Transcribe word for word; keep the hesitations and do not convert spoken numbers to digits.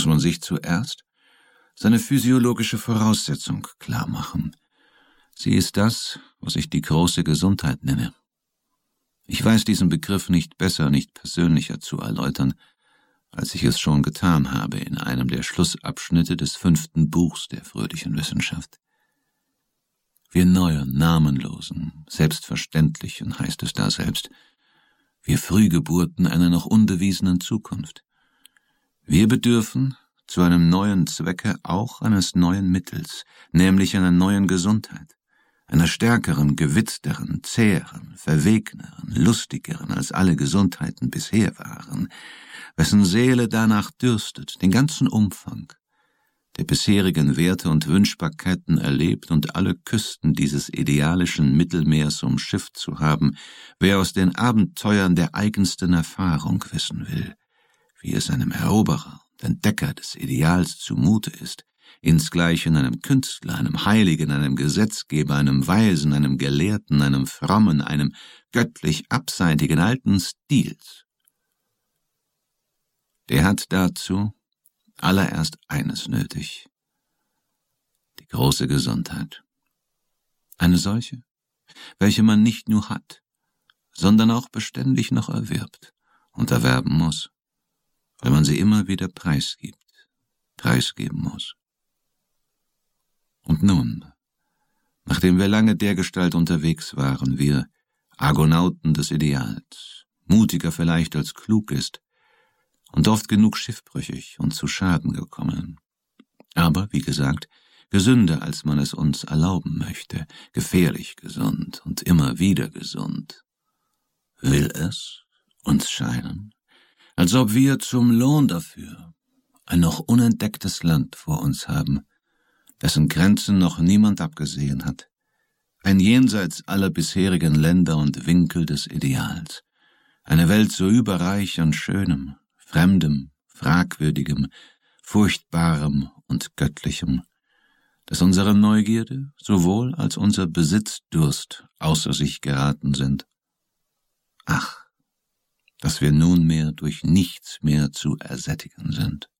muss man sich zuerst seine physiologische Voraussetzung klar machen. Sie ist das, was ich die große Gesundheit nenne. Ich weiß diesen Begriff nicht besser, nicht persönlicher zu erläutern, als ich es schon getan habe in einem der Schlussabschnitte des fünften Buchs der fröhlichen Wissenschaft. Wir neuen, namenlosen, selbstverständlichen, heißt es da selbst, wir Frühgeburten einer noch unbewiesenen Zukunft. Wir bedürfen zu einem neuen Zwecke auch eines neuen Mittels, nämlich einer neuen Gesundheit, einer stärkeren, gewitzteren, zäheren, verwegneren, lustigeren, als alle Gesundheiten bisher waren, wessen Seele danach dürstet, den ganzen Umfang der bisherigen Werte und Wünschbarkeiten erlebt und alle Küsten dieses idealischen Mittelmeers umschifft zu haben, wer aus den Abenteuern der eigensten Erfahrung wissen will, wie es einem Eroberer und Entdecker des Ideals zumute ist, insgleichen einem Künstler, einem Heiligen, einem Gesetzgeber, einem Weisen, einem Gelehrten, einem Frommen, einem göttlich abseitigen alten Stils. Der hat dazu allererst eines nötig: die große Gesundheit. Eine solche, welche man nicht nur hat, sondern auch beständig noch erwirbt und erwerben muss, weil man sie immer wieder preisgibt, preisgeben muss. Und nun, nachdem wir lange dergestalt unterwegs waren, wir Argonauten des Ideals, mutiger vielleicht als klug ist, und oft genug schiffbrüchig und zu Schaden gekommen. Aber, wie gesagt, gesünder, als man es uns erlauben möchte, gefährlich gesund und immer wieder gesund. Will es uns scheinen, als ob wir zum Lohn dafür ein noch unentdecktes Land vor uns haben, dessen Grenzen noch niemand abgesehen hat, ein jenseits aller bisherigen Länder und Winkel des Ideals, eine Welt so überreich an Schönem, Fremdem, Fragwürdigem, Furchtbarem und Göttlichem, dass unsere Neugierde sowohl als unser Besitzdurst außer sich geraten sind. Ach, dass wir nunmehr durch nichts mehr zu ersättigen sind.